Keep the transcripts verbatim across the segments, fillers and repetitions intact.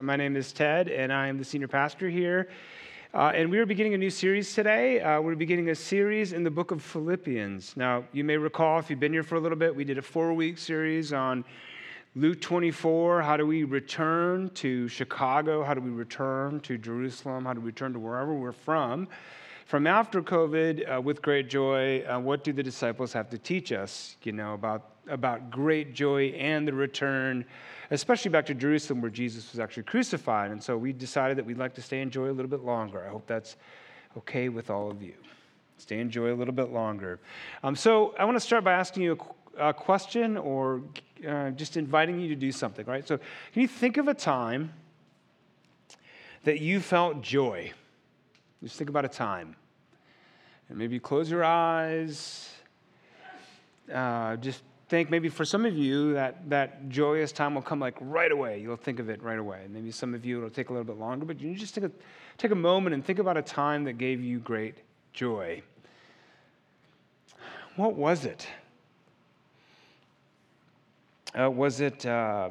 My name is Ted, and I am the senior pastor here. Uh, and we are beginning a new series today. Uh, we're beginning a series in the book of Philippians. Now, you may recall, if you've been here for a little bit, we did a four-week series on Luke twenty-four. How do we return to Chicago? How do we return to Jerusalem? How do we return to wherever we're from? From after COVID, uh, with great joy, uh, what do the disciples have to teach us, you know, about, about great joy and the return, especially back to Jerusalem where Jesus was actually crucified. And so we decided that we'd like to stay in joy a little bit longer. I hope that's okay with all of you. Stay in joy a little bit longer. Um, so I want to start by asking you a, a question or uh, just inviting you to do something, right? So can you think of a time that you felt joy? Just think about a time. And maybe close your eyes. Uh, just think maybe for some of you that, that joyous time will come like right away. You'll think of it right away. Maybe some of you it'll take a little bit longer, but you just take a, take a moment and think about a time that gave you great joy. What was it? Uh, was it uh,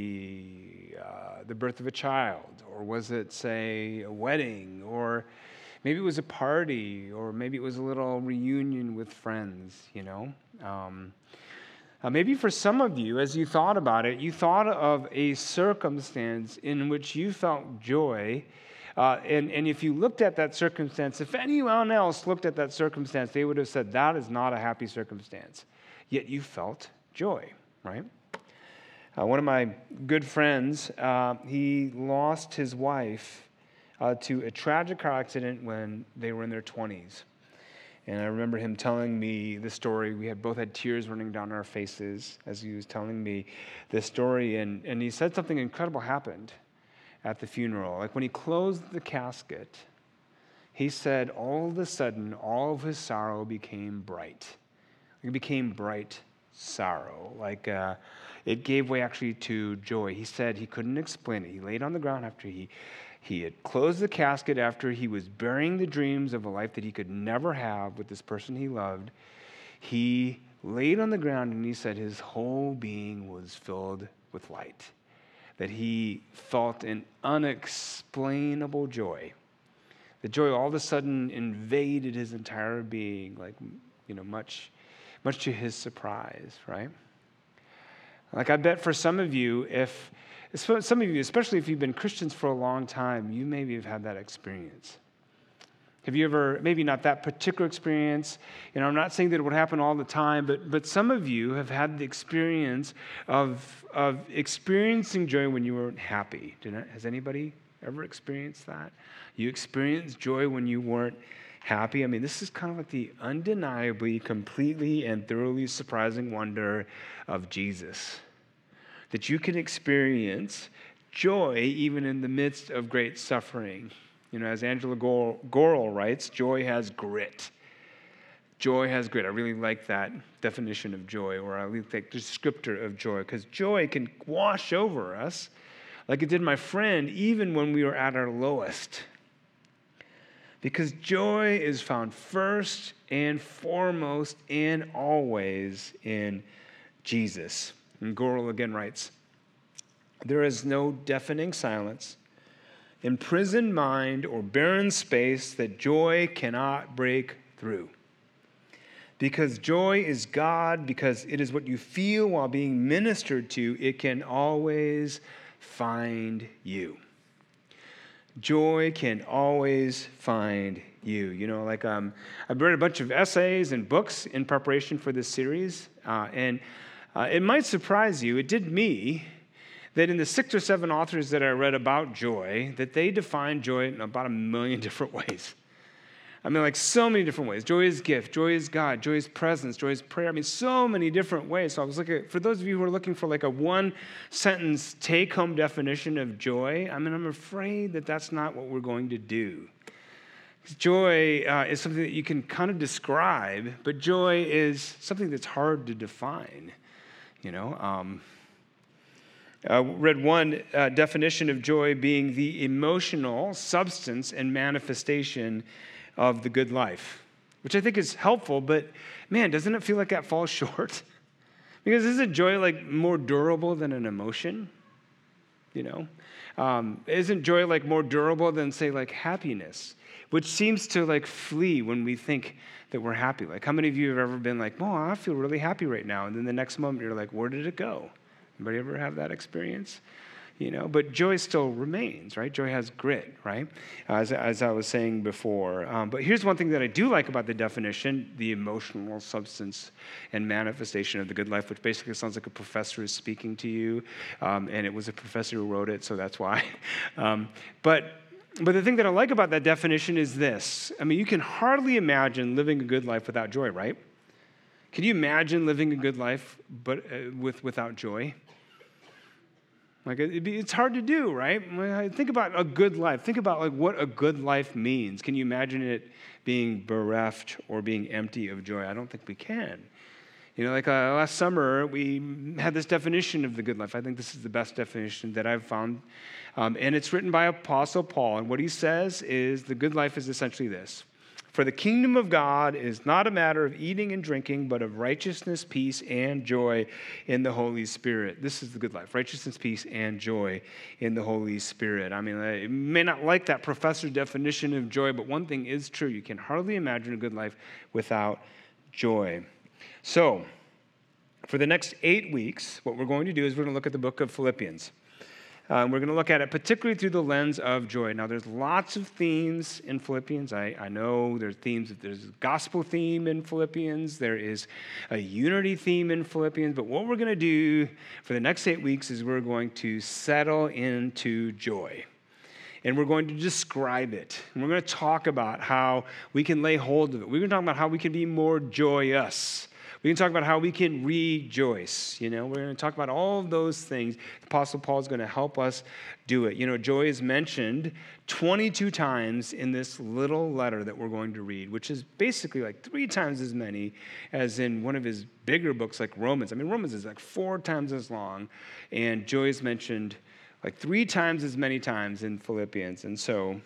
maybe uh, the birth of a child? Or was it, say, a wedding? Or maybe it was a party, or maybe it was a little reunion with friends, you know. Um, uh, maybe for some of you, as you thought about it, you thought of a circumstance in which you felt joy. Uh, and, and if you looked at that circumstance, if anyone else looked at that circumstance, they would have said, that is not a happy circumstance. Yet you felt joy, right? Uh, one of my good friends, uh, he lost his wife Uh, to a tragic car accident when they were in their twenties. And I remember him telling me the story. We had both had tears running down our faces as he was telling me this story. And, and he said something incredible happened at the funeral. Like when he closed the casket, he said all of a sudden, all of his sorrow became bright. It became bright sorrow. Like uh, it gave way actually to joy. He said he couldn't explain it. He laid on the ground after he He had closed the casket after he was burying the dreams of a life that he could never have with this person he loved. He laid on the ground and he said his whole being was filled with light, that he felt an unexplainable joy. The joy all of a sudden invaded his entire being, like, you know, much, much to his surprise, right? Like I bet for some of you, if Some of you, especially if you've been Christians for a long time, you maybe have had that experience. Have you ever, maybe not that particular experience, you know, I'm not saying that it would happen all the time, but but some of you have had the experience of, of experiencing joy when you weren't happy. Did not, has anybody ever experienced that? You experienced joy when you weren't happy? I mean, this is kind of like the undeniably, completely, and thoroughly surprising wonder of Jesus. That you can experience joy even in the midst of great suffering. You know, as Angela Gorel writes, joy has grit. Joy has grit. I really like that definition of joy, or I really like the descriptor of joy, because joy can wash over us like it did my friend, even when we were at our lowest. Because joy is found first and foremost and always in Jesus. And Gorel again writes, there is no deafening silence, imprisoned mind, or barren space that joy cannot break through. Because joy is God, because it is what you feel while being ministered to, it can always find you. Joy can always find you. You know, like um, I've read a bunch of essays and books in preparation for this series, uh, and Uh, it might surprise you, it did me, that in the six or seven authors that I read about joy, that they define joy in about a million different ways. I mean, like so many different ways. Joy is gift, joy is God, joy is presence, joy is prayer. I mean, so many different ways. So I was looking, for those of you who are looking for like a one-sentence take-home definition of joy, I mean, I'm afraid that that's not what we're going to do. Joy uh, is something that you can kind of describe, but joy is something that's hard to define. You know, um, I read one uh, definition of joy being the emotional substance and manifestation of the good life, which I think is helpful, but man, doesn't it feel like that falls short? Because isn't joy like more durable than an emotion? you know? Um, isn't joy like more durable than, say, like happiness, which seems to like flee when we think that we're happy? Like, how many of you have ever been like, oh, I feel really happy right now, and then the next moment you're like, where did it go? Anybody ever have that experience? You know, but joy still remains, right? Joy has grit, right? As, as I was saying before. Um, but here's one thing that I do like about the definition, the emotional substance and manifestation of the good life, which basically sounds like a professor is speaking to you. Um, and it was a professor who wrote it, so that's why. Um, but But the thing that I like about that definition is this. I mean, you can hardly imagine living a good life without joy, right? Can you imagine living a good life but uh, with without joy? Like, it'd be, it's hard to do, right? Think about a good life. Think about like what a good life means. Can you imagine it being bereft or being empty of joy? I don't think we can. You know, like uh, last summer, we had this definition of the good life. I think this is the best definition that I've found. Um, and it's written by Apostle Paul. And what he says is the good life is essentially this. For the kingdom of God is not a matter of eating and drinking, but of righteousness, peace, and joy in the Holy Spirit. This is the good life, righteousness, peace, and joy in the Holy Spirit. I mean, I may not like that professor's definition of joy, but one thing is true. You can hardly imagine a good life without joy. So, for the next eight weeks, what we're going to do is we're going to look at the book of Philippians. Um, we're going to look at it particularly through the lens of joy. Now, there's lots of themes in Philippians. I, I know there's themes. There's a gospel theme in Philippians. There is a unity theme in Philippians. But what we're going to do for the next eight weeks is we're going to settle into joy. And we're going to describe it. And we're going to talk about how we can lay hold of it. We're going to talk about how we can be more joyous. We can talk about how we can rejoice. You know, we're going to talk about all of those things. The Apostle Paul is going to help us do it. You know, joy is mentioned twenty-two times in this little letter that we're going to read, which is basically like three times as many as in one of his bigger books like Romans. I mean, Romans is like four times as long, and joy is mentioned like three times as many times in Philippians. And so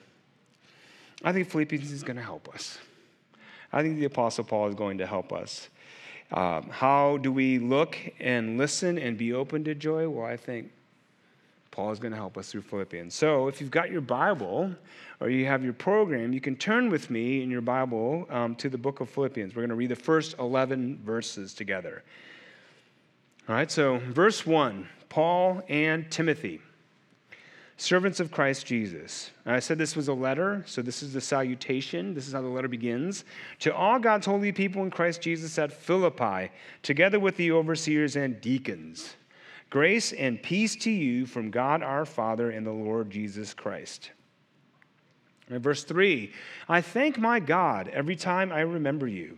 I think Philippians is going to help us. I think the Apostle Paul is going to help us. Um, how do we look and listen and be open to joy? Well, I think Paul is going to help us through Philippians. So if you've got your Bible or you have your program, you can turn with me in your Bible um, to the book of Philippians. We're going to read the first eleven verses together. All right, so verse one, Paul and Timothy, servants of Christ Jesus. And I said this was a letter, so this is the salutation. This is how the letter begins. To all God's holy people in Christ Jesus at Philippi, together with the overseers and deacons. Grace and peace to you from God our Father and the Lord Jesus Christ. And verse three, I thank my God every time I remember you.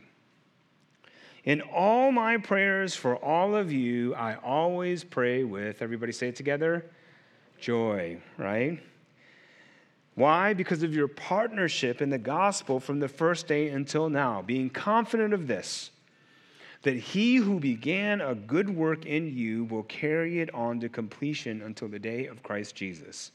In all my prayers for all of you, I always pray with, everybody say it together, joy, right? Why? Because of your partnership in the gospel from the first day until now, being confident of this, that he who began a good work in you will carry it on to completion until the day of Christ Jesus.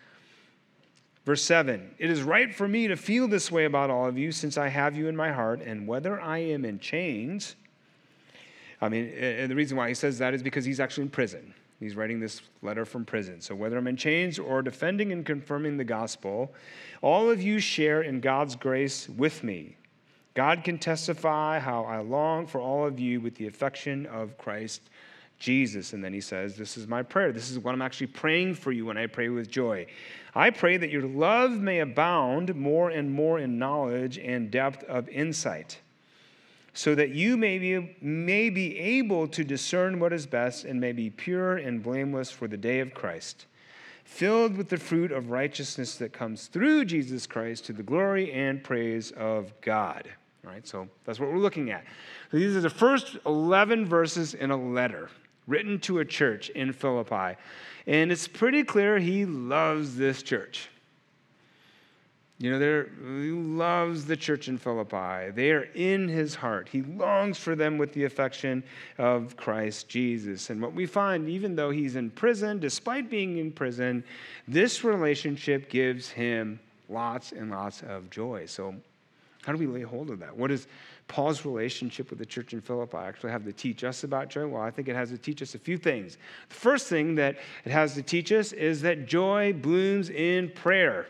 Verse seven, it is right for me to feel this way about all of you since I have you in my heart, and whether I am in chains, I mean, and the reason why he says that is because he's actually in prison. He's writing this letter from prison. So whether I'm in chains or defending and confirming the gospel, all of you share in God's grace with me. God can testify how I long for all of you with the affection of Christ Jesus. And then he says, this is my prayer. This is what I'm actually praying for you when I pray with joy. I pray that your love may abound more and more in knowledge and depth of insight, so that you may be, may be able to discern what is best and may be pure and blameless for the day of Christ, filled with the fruit of righteousness that comes through Jesus Christ to the glory and praise of God. All right, so that's what we're looking at. These are the first eleven verses in a letter written to a church in Philippi. And it's pretty clear he loves this church. You know, there, he loves the church in Philippi. They are in his heart. He longs for them with the affection of Christ Jesus. And what we find, even though he's in prison, despite being in prison, this relationship gives him lots and lots of joy. So How do we lay hold of that? What does Paul's relationship with the church in Philippi actually have to teach us about joy? Well, I think it has to teach us a few things. The first thing that it has to teach us is that joy blooms in prayer.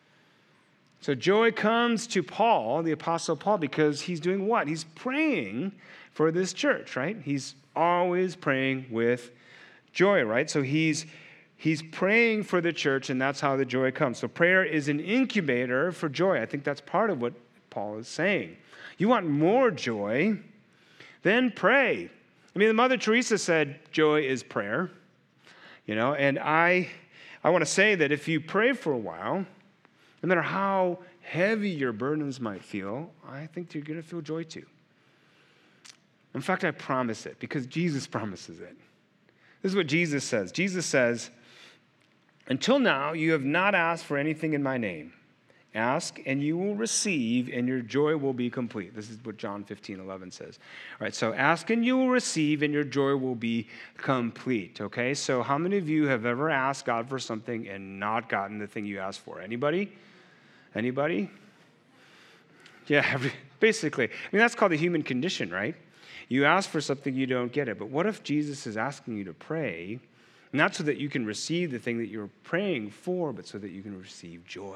So joy comes to Paul, the Apostle Paul, because he's doing what? He's praying for this church, right? He's always praying with joy, right? So he's he's praying for the church, and that's how the joy comes. So prayer is an incubator for joy. I think that's part of what Paul is saying. You want more joy, then pray. I mean, Mother Teresa said joy is prayer, you know, and I I want to say that if you pray for a while, no matter how heavy your burdens might feel, I think you're going to feel joy too. In fact, I promise it because Jesus promises it. This is what Jesus says. Jesus says, "Until now, you have not asked for anything in my name. Ask, and you will receive, and your joy will be complete." This is what John fifteen eleven says. All right, so ask, and you will receive, and your joy will be complete. Okay, so how many of you have ever asked God for something and not gotten the thing you asked for? Anybody? Anybody? Yeah, every, basically. I mean, that's called the human condition, right? You ask for something, you don't get it. But what if Jesus is asking you to pray, not so that you can receive the thing that you're praying for, but so that you can receive joy?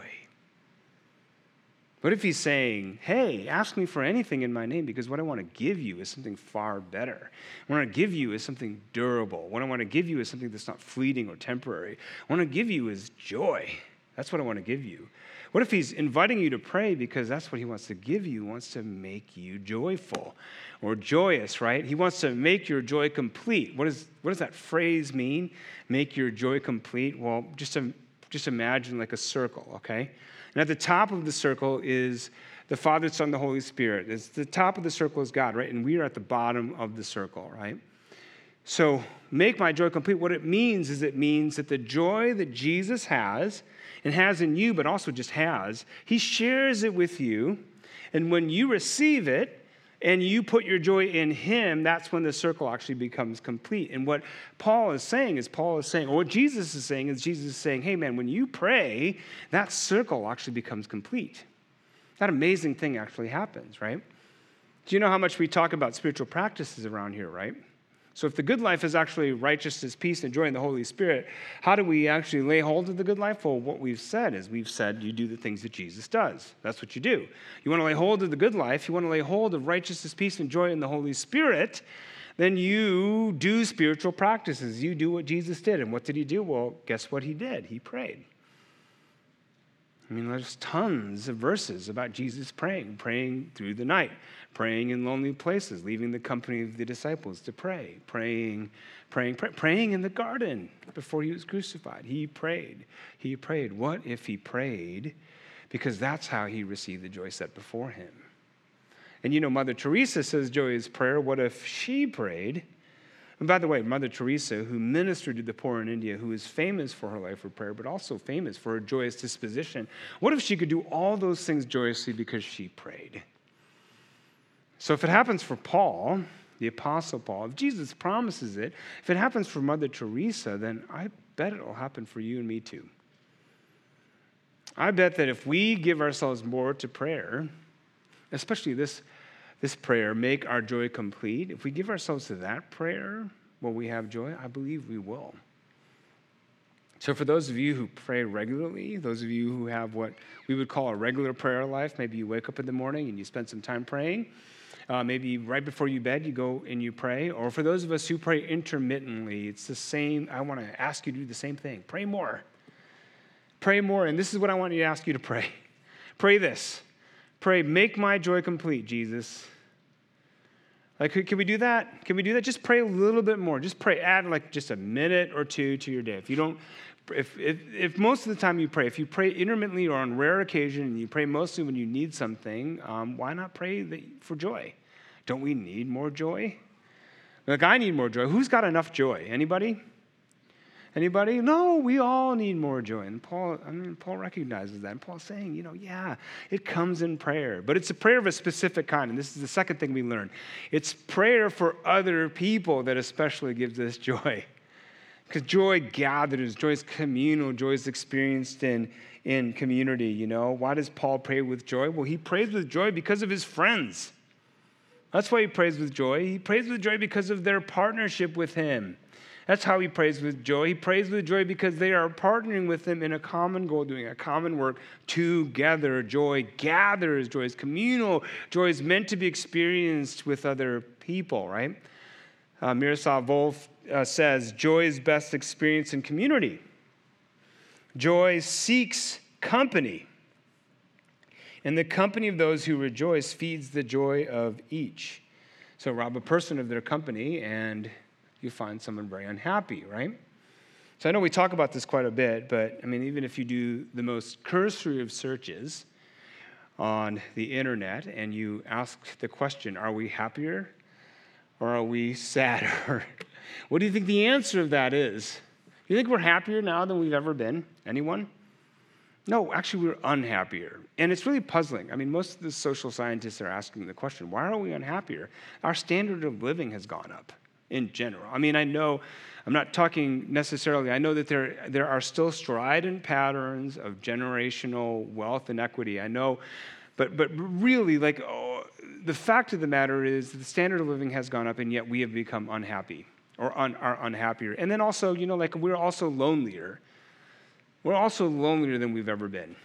What if he's saying, hey, ask me for anything in my name because what I want to give you is something far better. What I want to give you is something durable. What I want to give you is something that's not fleeting or temporary. What I want to give you is joy. That's what I want to give you. What if he's inviting you to pray because that's what he wants to give you? He wants to make you joyful or joyous, right? He wants to make your joy complete. What, is, what does that phrase mean, make your joy complete? Well, just, just imagine like a circle, okay? And at the top of the circle is the Father, Son, the Holy Spirit. It's the top of the circle is God, right? And we are at the bottom of the circle, right? So make my joy complete. What it means is it means that the joy that Jesus has and has in you, but also just has, he shares it with you. And when you receive it and you put your joy in him, that's when the circle actually becomes complete. And what Paul is saying is Paul is saying, or what Jesus is saying is Jesus is saying, hey man, when you pray, that circle actually becomes complete. That amazing thing actually happens, right? Do you know how much we talk about spiritual practices around here, right? So if the good life is actually righteousness, peace, and joy in the Holy Spirit, how do we actually lay hold of the good life? Well, what we've said is we've said you do the things that Jesus does. That's what you do. You want to lay hold of the good life, you want to lay hold of righteousness, peace, and joy in the Holy Spirit, then you do spiritual practices. You do what Jesus did. And what did he do? Well, guess what he did? He prayed. I mean, there's tons of verses about Jesus praying, praying through the night, praying in lonely places, leaving the company of the disciples to pray, praying, praying, pray, praying in the garden before he was crucified. He prayed. He prayed. What if he prayed? Because that's how he received the joy set before him. And you know, Mother Teresa says joy is prayer. What if she prayed? And by the way, Mother Teresa, who ministered to the poor in India, who is famous for her life of prayer, but also famous for her joyous disposition, what if she could do all those things joyously because she prayed? So if it happens for Paul, the Apostle Paul, if Jesus promises it, if it happens for Mother Teresa, then I bet it will happen for you and me too. I bet that if we give ourselves more to prayer, especially this This prayer, make our joy complete. If we give ourselves to that prayer, will we have joy? I believe we will. So for those of you who pray regularly, those of you who have what we would call a regular prayer life, maybe you wake up in the morning and you spend some time praying. Uh, maybe right before you bed, you go and you pray. Or for those of us who pray intermittently, it's the same. I want to ask you to do the same thing. Pray more. Pray more. And this is what I want you to ask you to pray. Pray this. Pray, make my joy complete, Jesus. Like, can we do that? Can we do that? Just pray a little bit more. Just pray, add like just a minute or two to your day. If you don't, if if, if most of the time you pray, if you pray intermittently or on rare occasion, and you pray mostly when you need something, um, why not pray that, for joy? Don't we need more joy? Like, I need more joy. Who's got enough joy? Anybody? Anybody? No, we all need more joy. And Paul, I mean, Paul recognizes that. And Paul's saying, you know, yeah, it comes in prayer. But it's a prayer of a specific kind. And this is the second thing we learn. It's prayer for other people that especially gives us joy. Because joy gathers, joy is communal, joy is experienced in, in community, you know. Why does Paul pray with joy? Well, he prays with joy because of his friends. That's why he prays with joy. He prays with joy because of their partnership with him. That's how he prays with joy. He prays with joy because they are partnering with him in a common goal, doing a common work together. Joy gathers. Joy is communal. Joy is meant to be experienced with other people, right? Uh, Miroslav Volf uh, says, joy is best experienced in community. Joy seeks company. And the company of those who rejoice feeds the joy of each. So rob a person of their company and you find someone very unhappy, right? So I know we talk about this quite a bit, but I mean, even if you do the most cursory of searches on the internet and you ask the question, are we happier or are we sadder? What do you think the answer of that is? Do you think we're happier now than we've ever been? Anyone? No, actually, we're unhappier. And it's really puzzling. I mean, most of the social scientists are asking the question, why are we unhappier? Our standard of living has gone up in general. I mean, I know, I'm not talking necessarily, I know that there, there are still strident patterns of generational wealth inequity. I know, but, but really, like, oh, the fact of the matter is the standard of living has gone up, and yet we have become unhappy or un, are unhappier. And then also, you know, like, we're also lonelier. We're also lonelier than we've ever been.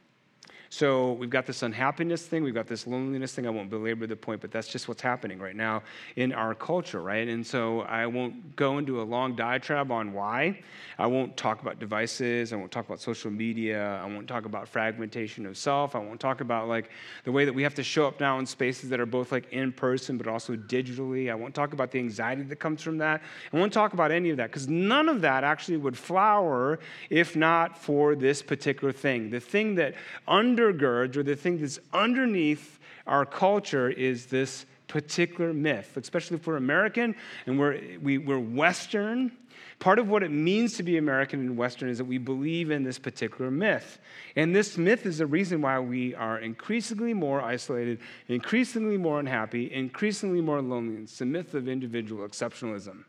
So we've got this unhappiness thing, we've got this loneliness thing. I won't belabor the point, but that's just what's happening right now in our culture, right? And so I won't go into a long diatribe on why. I won't talk about devices. I won't talk about social media. I won't talk about fragmentation of self. I won't talk about like the way that we have to show up now in spaces that are both like in person but also digitally. I won't talk about the anxiety that comes from that. I won't talk about any of that because none of that actually would flower if not for this particular thing. The thing that under undergirds, or the thing that's underneath our culture is this particular myth, especially if we're American and we're, we, we're Western. Part of what it means to be American and Western is that we believe in this particular myth. And this myth is the reason why we are increasingly more isolated, increasingly more unhappy, increasingly more lonely. It's the myth of individual exceptionalism.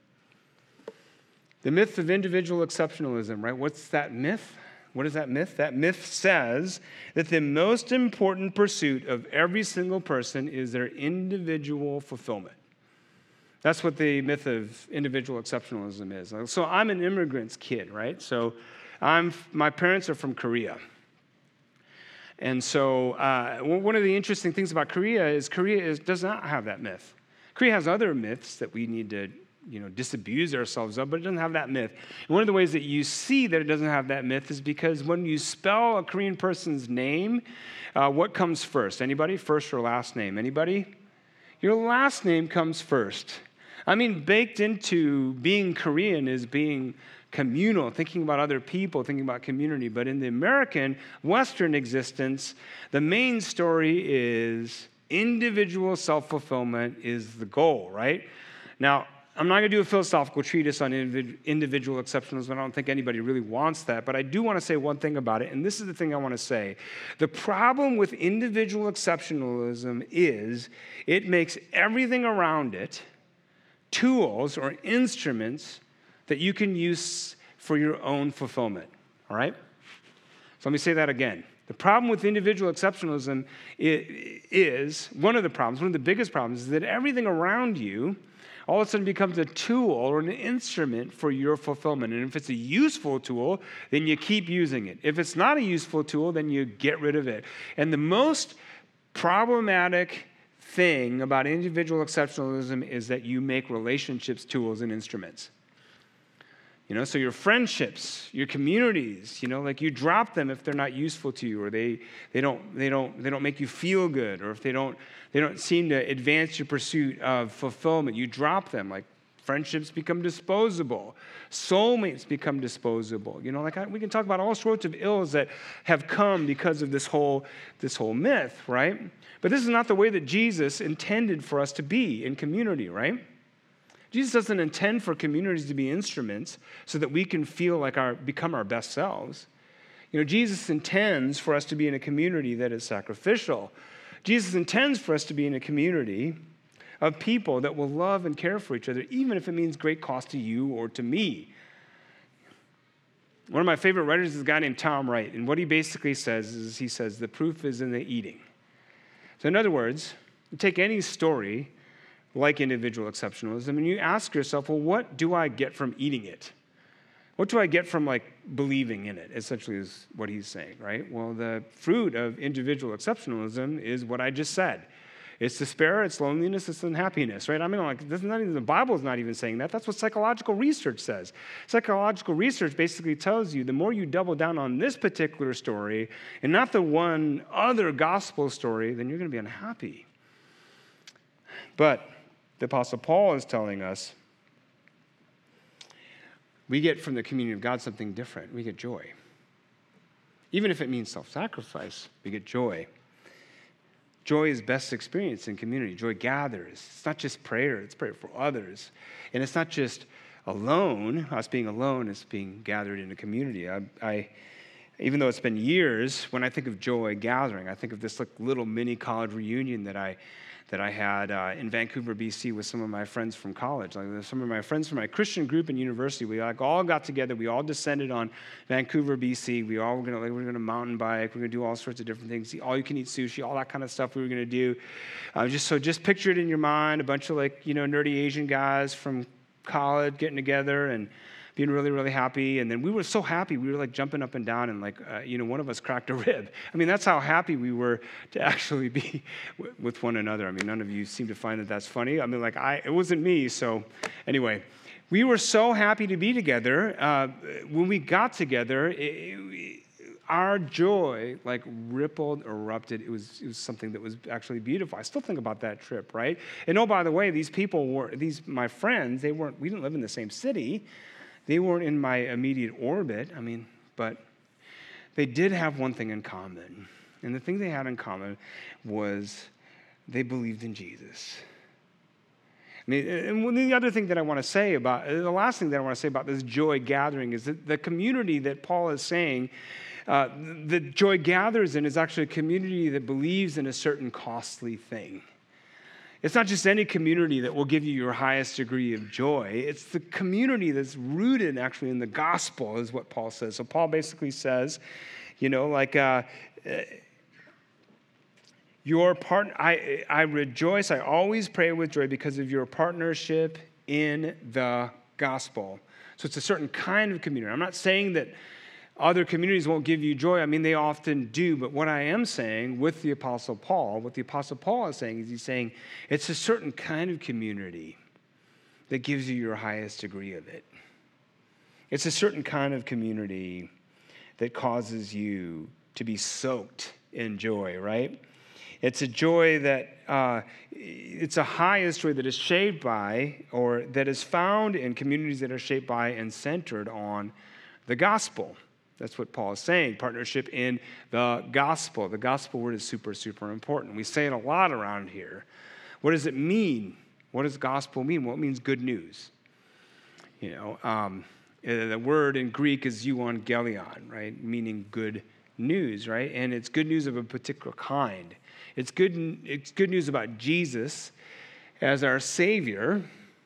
The myth of individual exceptionalism, right? What's that myth? What is that myth? That myth says that the most important pursuit of every single person is their individual fulfillment. That's what the myth of individual exceptionalism is. So I'm an immigrant's kid, right? So I'm, my parents are from Korea. And so uh, one of the interesting things about Korea is Korea is, does not have that myth. Korea has other myths that we need to you know, disabuse ourselves of, but it doesn't have that myth. And one of the ways that you see that it doesn't have that myth is because when you spell a Korean person's name, uh, what comes first? Anybody? First or last name? Anybody? Your last name comes first. I mean, baked into being Korean is being communal, thinking about other people, thinking about community. But in the American Western existence, the main story is individual self-fulfillment is the goal, right? Now, I'm not going to do a philosophical treatise on individual exceptionalism. I don't think anybody really wants that, but I do want to say one thing about it, and this is the thing I want to say. The problem with individual exceptionalism is it makes everything around it tools or instruments that you can use for your own fulfillment, all right? So let me say that again. The problem with individual exceptionalism is, one of the problems, one of the biggest problems, is that everything around you all of a sudden becomes a tool or an instrument for your fulfillment. And if it's a useful tool, then you keep using it. If it's not a useful tool, then you get rid of it. And the most problematic thing about individual exceptionalism is that you make relationships tools and instruments. You know, so your friendships, your communities, you know, like you drop them if they're not useful to you, or they they don't they don't they don't make you feel good, or if they don't they don't seem to advance your pursuit of fulfillment, you drop them. Like friendships become disposable, soulmates become disposable. You know, like I, we can talk about all sorts of ills that have come because of this whole this whole myth, right? But this is not the way that Jesus intended for us to be in community, right? Jesus doesn't intend for communities to be instruments so that we can feel like our become our best selves. You know, Jesus intends for us to be in a community that is sacrificial. Jesus intends for us to be in a community of people that will love and care for each other, even if it means great cost to you or to me. One of my favorite writers is a guy named Tom Wright, and what he basically says is he says, the proof is in the eating. So in other words, you take any story like individual exceptionalism, and you ask yourself, well, what do I get from eating it? What do I get from like believing in it, essentially is what he's saying, right? Well, the fruit of individual exceptionalism is what I just said. It's despair, it's loneliness, it's unhappiness, right? I mean, like, this is not even, the Bible's not even saying that. That's what psychological research says. Psychological research basically tells you the more you double down on this particular story and not the one other gospel story, then you're going to be unhappy. But the Apostle Paul is telling us we get from the community of God something different. We get joy. Even if it means self-sacrifice, we get joy. Joy is best experienced in community. Joy gathers. It's not just prayer, it's prayer for others. And it's not just alone, us being alone, it's being gathered in a community. I, I, even though it's been years, when I think of joy gathering, I think of this like little mini college reunion that I that I had uh, in Vancouver, B C with some of my friends from college. Like some of my friends from my Christian group in university, we like all got together. We all descended on Vancouver, B C. We all were going to like, we were going to mountain bike. We were going to do all sorts of different things. All you can eat sushi, all that kind of stuff we were going to do. Uh, just so just picture it in your mind, a bunch of like, you know, nerdy Asian guys from college getting together and being really, really happy. And then we were so happy. We were like jumping up and down and like, uh, you know, one of us cracked a rib. I mean, that's how happy we were to actually be w- with one another. I mean, none of you seem to find that that's funny. I mean, like, I it wasn't me. So anyway, we were so happy to be together. Uh, when we got together, it, it, our joy like rippled, erupted. It was it was something that was actually beautiful. I still think about that trip, right? And oh, by the way, these people were, these my friends, they weren't, we didn't live in the same city. They weren't in my immediate orbit, I mean, but they did have one thing in common. And the thing they had in common was they believed in Jesus. I mean, and the other thing that I want to say about, the last thing that I want to say about this joy gathering is that the community that Paul is saying uh, that joy gathers in is actually a community that believes in a certain costly thing. It's not just any community that will give you your highest degree of joy. It's the community that's rooted actually in the gospel is what Paul says. So Paul basically says, you know, like, uh, your part, I, I rejoice, I always pray with joy because of your partnership in the gospel. So it's a certain kind of community. I'm not saying that other communities won't give you joy. I mean, they often do. But what I am saying with the Apostle Paul, what the Apostle Paul is saying is he's saying it's a certain kind of community that gives you your highest degree of it. It's a certain kind of community that causes you to be soaked in joy, right? It's a joy that, uh, it's a highest joy that is shaped by or that is found in communities that are shaped by and centered on the gospel. That's what Paul is saying, partnership in the gospel. The gospel word is super, super important. We say it a lot around here. What does it mean? What does gospel mean? Well, it means good news. You know, um, the word in Greek is euangelion, right? Meaning good news, right? And it's good news of a particular kind. It's good, it's good news about Jesus as our Savior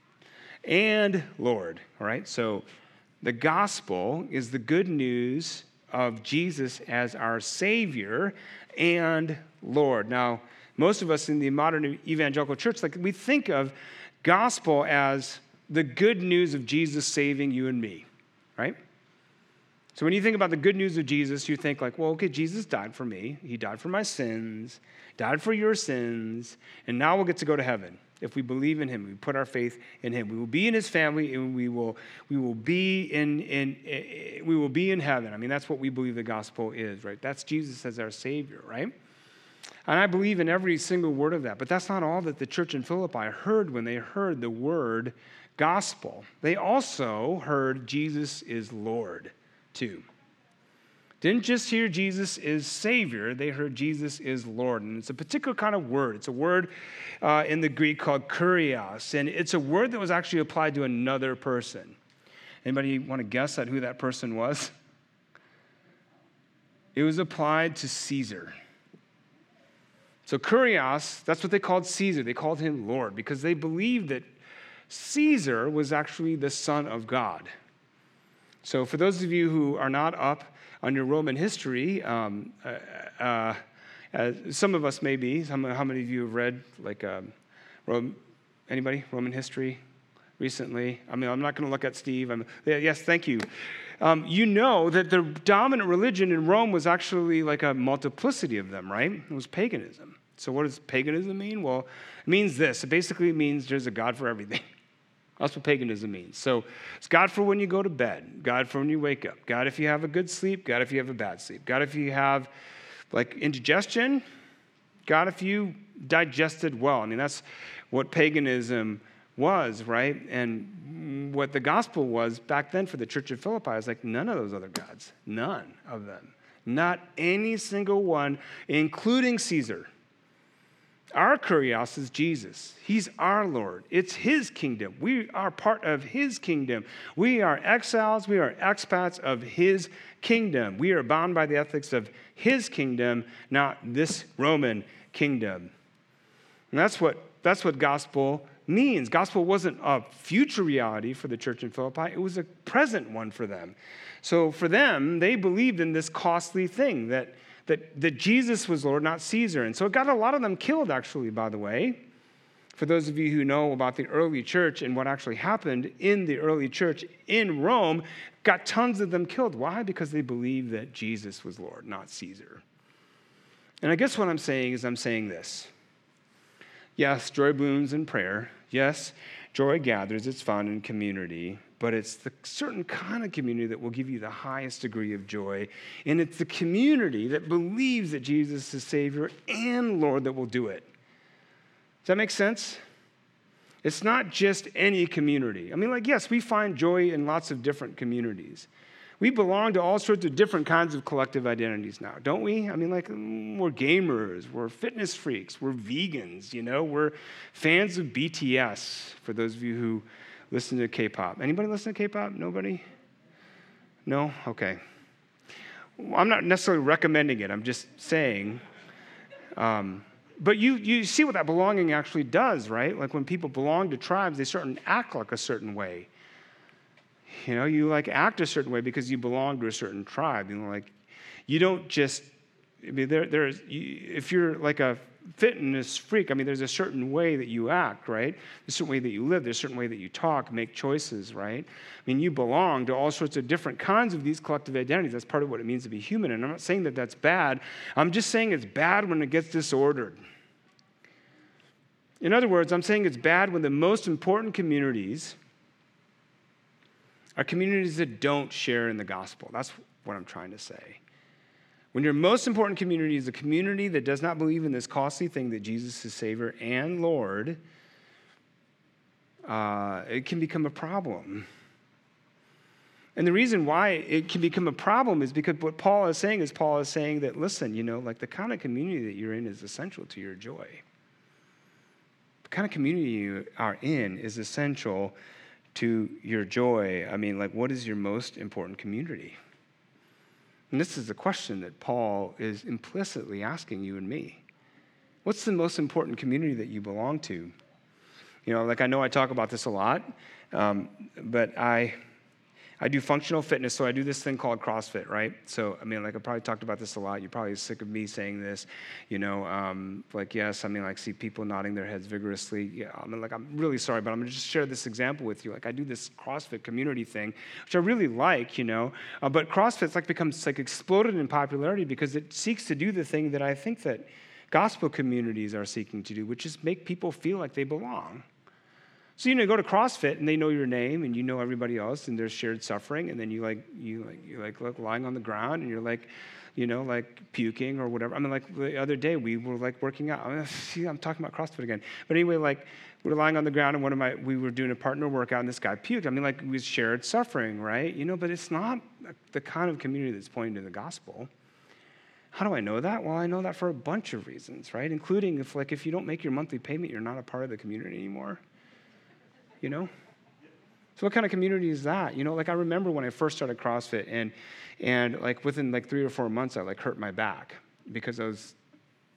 and Lord, all right? So the gospel is the good news of Jesus as our Savior and Lord. Now, most of us in the modern evangelical church, like we think of gospel as the good news of Jesus saving you and me, right? So when you think about the good news of Jesus, you think like, well, okay, Jesus died for me. He died for my sins, died for your sins, and now we'll get to go to heaven. If we believe in him, we put our faith in him. We will be in his family, and we will we will be in in, in we will be in heaven. I mean, that's what we believe the gospel is, right? That's Jesus as our Savior, right? And I believe in every single word of that. But that's not all that the church in Philippi heard when they heard the word gospel. They also heard Jesus is Lord too. Didn't just hear Jesus is Savior, they heard Jesus is Lord. And it's a particular kind of word. It's a word uh, in the Greek called kurios, and it's a word that was actually applied to another person. Anybody want to guess at who that person was? It was applied to Caesar. So kurios, that's what they called Caesar. They called him Lord because they believed that Caesar was actually the son of God. So for those of you who are not up on your Roman history, um, uh, uh, uh, some of us may be. How many, how many of you have read, like, um, Rome, anybody, Roman history recently? I mean, I'm not going to look at Steve. I'm, yeah, yes, thank you. Um, you know that the dominant religion in Rome was actually like a multiplicity of them, right? It was paganism. So what does paganism mean? Well, it means this. It basically means there's a God for everything. That's what paganism means. So it's God for when you go to bed, God for when you wake up, God if you have a good sleep, God if you have a bad sleep, God if you have like indigestion, God if you digested well. I mean, that's what paganism was, right? And what the gospel was back then for the church of Philippi is like none of those other gods, none of them, not any single one, including Caesar. Our Kurios is Jesus. He's our Lord. It's his kingdom. We are part of his kingdom. We are exiles. We are expats of his kingdom. We are bound by the ethics of his kingdom, not this Roman kingdom. And that's what, that's what gospel means. Gospel wasn't a future reality for the church in Philippi. It was a present one for them. So for them, they believed in this costly thing that That, that Jesus was Lord, not Caesar. And so it got a lot of them killed, actually, by the way. For those of you who know about the early church and what actually happened in the early church in Rome, got tons of them killed. Why? Because they believed that Jesus was Lord, not Caesar. And I guess what I'm saying is I'm saying this. Yes, joy blooms in prayer. Yes, joy gathers. It's found in community. But it's the certain kind of community that will give you the highest degree of joy. And it's the community that believes that Jesus is Savior and Lord that will do it. Does that make sense? It's not just any community. I mean, like, yes, we find joy in lots of different communities. We belong to all sorts of different kinds of collective identities now, don't we? I mean, like, we're gamers, we're fitness freaks, we're vegans, you know, we're fans of B T S, for those of you who listen to K-pop. Anybody listen to K-pop? Nobody? No? Okay. Well, I'm not necessarily recommending it. I'm just saying. Um, but you you see what that belonging actually does, right? Like when people belong to tribes, they start to act like a certain way. You know, you like act a certain way because you belong to a certain tribe. You know, like you don't just. I mean, there there's if you're like a fitness freak, I mean, there's a certain way that you act, right? There's a certain way that you live. There's a certain way that you talk, make choices, right? I mean, you belong to all sorts of different kinds of these collective identities. That's part of what it means to be human. And I'm not saying that that's bad. I'm just saying it's bad when it gets disordered. In other words, I'm saying it's bad when the most important communities are communities that don't share in the gospel. That's what I'm trying to say. When your most important community is a community that does not believe in this costly thing that Jesus is Savior and Lord, uh, it can become a problem. And the reason why it can become a problem is because what Paul is saying is Paul is saying that, listen, you know, like the kind of community that you're in is essential to your joy. The kind of community you are in is essential to your joy. I mean, like, what is your most important community? And this is the question that Paul is implicitly asking you and me. What's the most important community that you belong to? You know, like I know I talk about this a lot, um, but I I do functional fitness, so I do this thing called CrossFit, right? So, I mean, like I probably talked about this a lot. You're probably sick of me saying this, you know, um, like, yes, I mean, like, see people nodding their heads vigorously. Yeah, I mean, like, I'm really sorry, but I'm going to just share this example with you. Like, I do this CrossFit community thing, which I really like, you know, uh, but CrossFit's like becomes, like, exploded in popularity because it seeks to do the thing that I think that gospel communities are seeking to do, which is make people feel like they belong. So, you know, you go to CrossFit and they know your name and you know everybody else and there's shared suffering and then you like, you like, you like look, lying on the ground and you're like, you know, like puking or whatever. I mean, like the other day we were like working out. I mean, see, I'm talking about CrossFit again. But anyway, like we were lying on the ground and one of my, we were doing a partner workout and this guy puked. I mean, like we shared suffering, right? You know, but it's not the kind of community that's pointing to the gospel. How do I know that? Well, I know that for a bunch of reasons, right? Including if like, if you don't make your monthly payment, you're not a part of the community anymore. You know? So what kind of community is that? You know, like I remember when I first started CrossFit and and like within like three or four months I like hurt my back because I was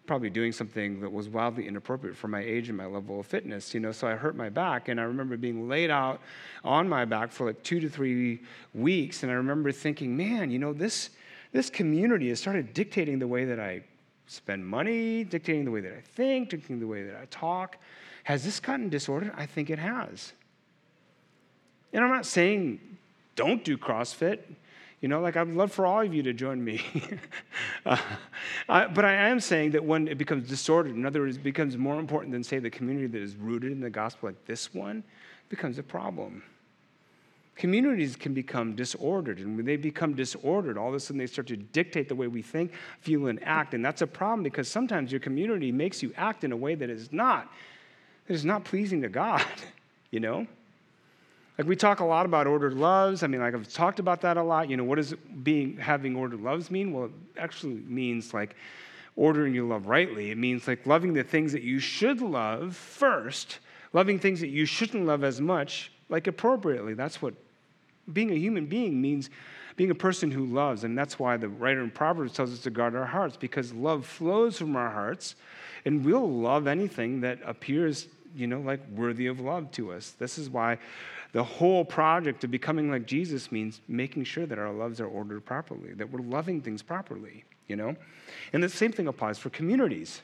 probably doing something that was wildly inappropriate for my age and my level of fitness, you know, so I hurt my back, and I remember being laid out on my back for like two to three weeks, and I remember thinking, man, you know, this, this community has started dictating the way that I spend money, dictating the way that I think, dictating the way that I talk. Has this gotten disordered? I think it has. And I'm not saying don't do CrossFit. You know, like I'd love for all of you to join me. uh, I, but I am saying that when it becomes disordered, in other words, it becomes more important than, say, the community that is rooted in the gospel like this one, it becomes a problem. Communities can become disordered, and when they become disordered, all of a sudden they start to dictate the way we think, feel, and act, and that's a problem because sometimes your community makes you act in a way that is not, that is not pleasing to God, you know? Like we talk a lot about ordered loves. I mean, like I've talked about that a lot. You know, what does being having ordered loves mean? Well, it actually means like ordering your love rightly. It means like loving the things that you should love first, loving things that you shouldn't love as much, like appropriately. That's what being a human being means, being a person who loves. And that's why the writer in Proverbs tells us to guard our hearts, because love flows from our hearts, and we'll love anything that appears, you know, like worthy of love to us. This is why the whole project of becoming like Jesus means making sure that our loves are ordered properly, that we're loving things properly, you know? And the same thing applies for communities.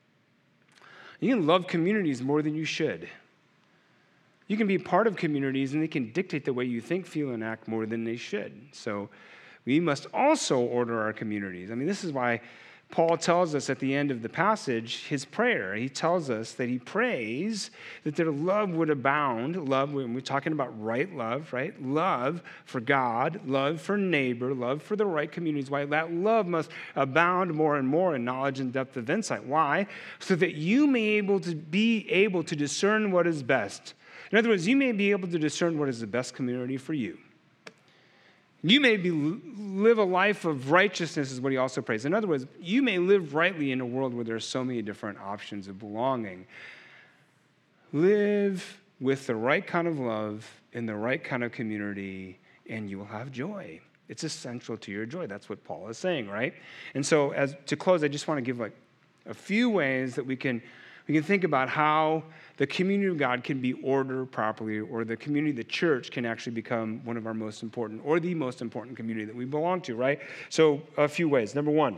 You can love communities more than you should. You can be part of communities and they can dictate the way you think, feel, and act more than they should. So we must also order our communities. I mean, this is why Paul tells us at the end of the passage his prayer. He tells us that he prays that their love would abound. Love, when we're talking about right love, right? Love for God, love for neighbor, love for the right communities. Why? That love must abound more and more in knowledge and depth of insight. Why? So that you may able to be able to discern what is best. In other words, you may be able to discern what is the best community for you. You may be, live a life of righteousness is what he also prays. In other words, you may live rightly in a world where there are so many different options of belonging. Live with the right kind of love in the right kind of community, and you will have joy. It's essential to your joy. That's what Paul is saying, right? And so as to close, I just want to give like a few ways that we can we can think about how the community of God can be ordered properly, or the community, the church, can actually become one of our most important, or the most important community that we belong to, right? So a few ways. Number one,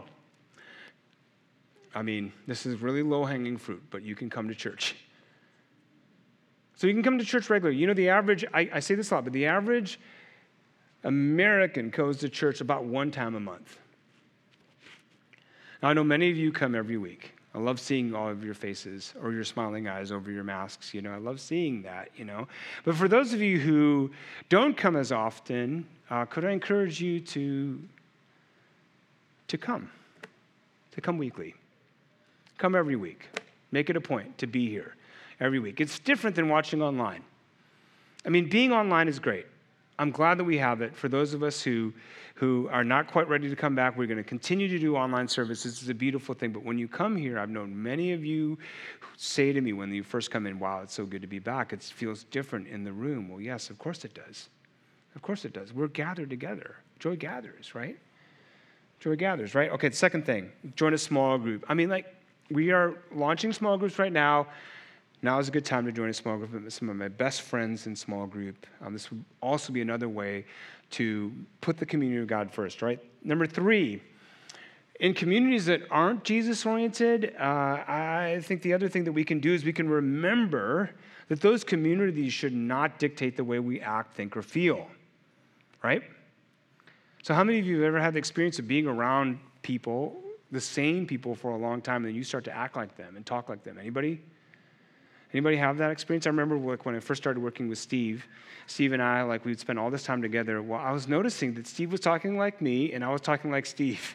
I mean, this is really low-hanging fruit, but you can come to church. So you can come to church regularly. You know, the average, I, I say this a lot, but the average American goes to church about one time a month. Now, I know many of you come every week. I love seeing all of your faces or your smiling eyes over your masks. You know, I love seeing that, you know. But for those of you who don't come as often, uh, could I encourage you to, to come, to come weekly. Come every week. Make it a point to be here every week. It's different than watching online. I mean, being online is great. I'm glad that we have it. For those of us who, who are not quite ready to come back, we're going to continue to do online services. It's a beautiful thing. But when you come here, I've known many of you say to me when you first come in, wow, it's so good to be back. It feels different in the room. Well, yes, of course it does. Of course it does. We're gathered together. Joy gathers, right? Joy gathers, right? Okay, the second thing, join a small group. I mean, like, we are launching small groups right now. Now is a good time to join a small group with some of my best friends in small group. Um, this would also be another way to put the community of God first, right? Number three, in communities that aren't Jesus-oriented, uh, I think the other thing that we can do is we can remember that those communities should not dictate the way we act, think, or feel, right? So how many of you have ever had the experience of being around people, the same people for a long time, and then you start to act like them and talk like them? Anybody? Anybody have that experience? I remember like when I first started working with Steve, Steve and I, like we'd spend all this time together. Well, I was noticing that Steve was talking like me and I was talking like Steve.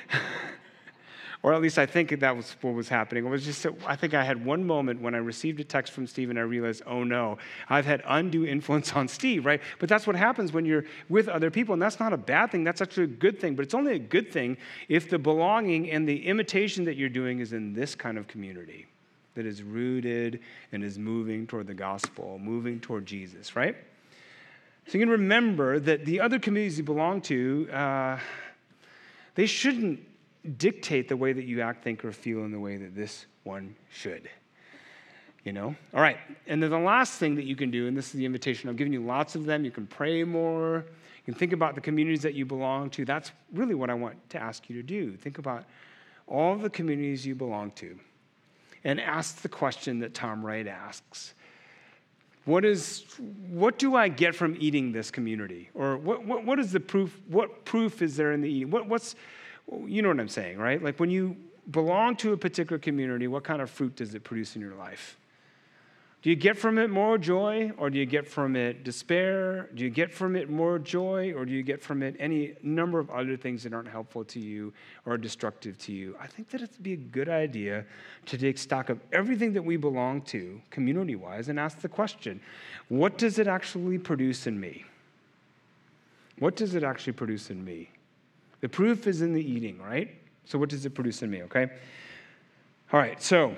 Or at least I think that was what was happening. It was just, I think I had one moment when I received a text from Steve and I realized, oh no, I've had undue influence on Steve, right? But that's what happens when you're with other people, and that's not a bad thing. That's actually a good thing, but it's only a good thing if the belonging and the imitation that you're doing is in this kind of community that is rooted and is moving toward the gospel, moving toward Jesus, right? So you can remember that the other communities you belong to, uh, they shouldn't dictate the way that you act, think, or feel in the way that this one should. You know? All right. And then the last thing that you can do, and this is the invitation, I'm giving you lots of them. You can pray more. You can think about the communities that you belong to. That's really what I want to ask you to do. Think about all the communities you belong to and ask the question that Tom Wright asks. What is, what do I get from eating this community? Or what, what, what is the proof, what proof is there in the eating? What, what's, you know what I'm saying, right? Like when you belong to a particular community, what kind of fruit does it produce in your life? Do you get from it more joy, or do you get from it despair? Do you get from it more joy, or do you get from it any number of other things that aren't helpful to you or destructive to you? I think that it'd be a good idea to take stock of everything that we belong to, community-wise, and ask the question, what does it actually produce in me? What does it actually produce in me? The proof is in the eating, right? So what does it produce in me, okay? All right, so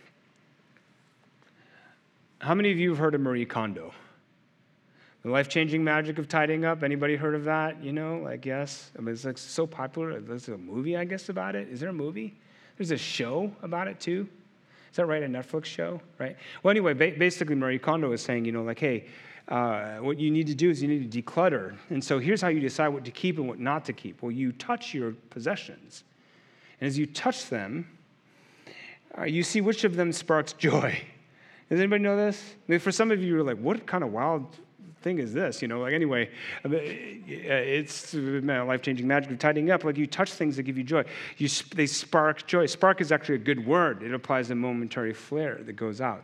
how many of you have heard of Marie Kondo? The life-changing magic of tidying up. Anybody heard of that? You know, like, yes. I mean, it's like so popular. There's a movie, I guess, about it. Is there a movie? There's a show about it, too. Is that right? A Netflix show, right? Well, anyway, ba- basically, Marie Kondo is saying, you know, like, hey, uh, what you need to do is you need to declutter. And so here's how you decide what to keep and what not to keep. Well, you touch your possessions. And as you touch them, uh, you see which of them sparks joy. Does anybody know this? I mean, for some of you, you're like, what kind of wild thing is this? You know, like anyway, it's life-changing magic of tidying up. Like you touch things that give you joy. You, they spark joy. Spark is actually a good word. It applies a momentary flare that goes out.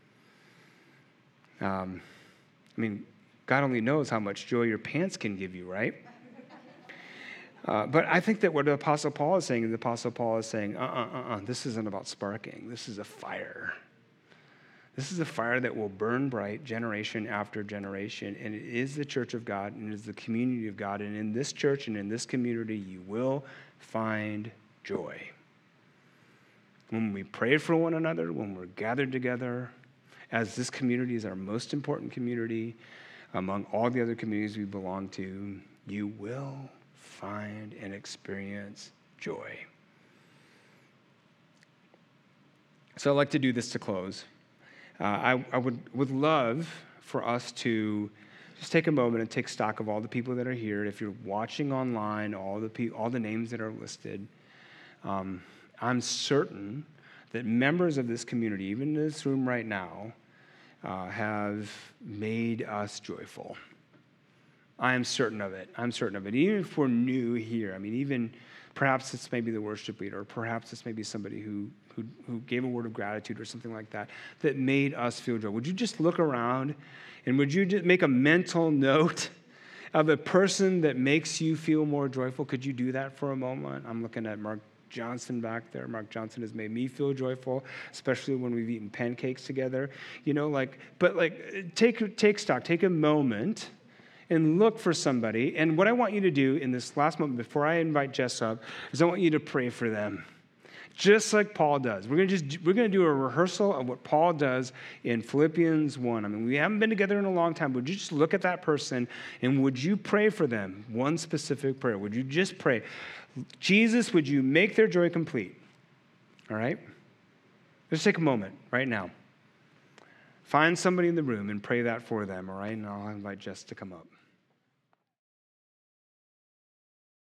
Um, I mean, God only knows how much joy your pants can give you, right? Uh, but I think that what the Apostle Paul is saying, the Apostle Paul is saying, uh-uh, uh-uh, this isn't about sparking. This is a fire. This is a fire that will burn bright generation after generation, and it is the church of God, and it is the community of God, and in this church and in this community, you will find joy. When we pray for one another, when we're gathered together, as this community is our most important community among all the other communities we belong to, you will find and experience joy. So I'd like to do this to close. Uh, I, I would, would love for us to just take a moment and take stock of all the people that are here. If you're watching online, all the pe- all the names that are listed, um, I'm certain that members of this community, even in this room right now, uh, have made us joyful. I am certain of it. I'm certain of it. Even if we're new here, I mean, even perhaps it's maybe the worship leader, or perhaps it's maybe somebody who Who, who gave a word of gratitude or something like that, that made us feel joy. Would you just look around and would you just make a mental note of a person that makes you feel more joyful? Could you do that for a moment? I'm looking at Mark Johnson back there. Mark Johnson has made me feel joyful, especially when we've eaten pancakes together. You know, like, but like, take, take stock, take a moment and look for somebody. And what I want you to do in this last moment before I invite Jess up is I want you to pray for them. Just like Paul does. We're going to just we're going to do a rehearsal of what Paul does in Philippians one. I mean, we haven't been together in a long time. Would you just look at that person and would you pray for them? One specific prayer. Would you just pray, Jesus, would you make their joy complete? All right? Just take a moment right now. Find somebody in the room and pray that for them, all right? And I'll invite Jess to come up.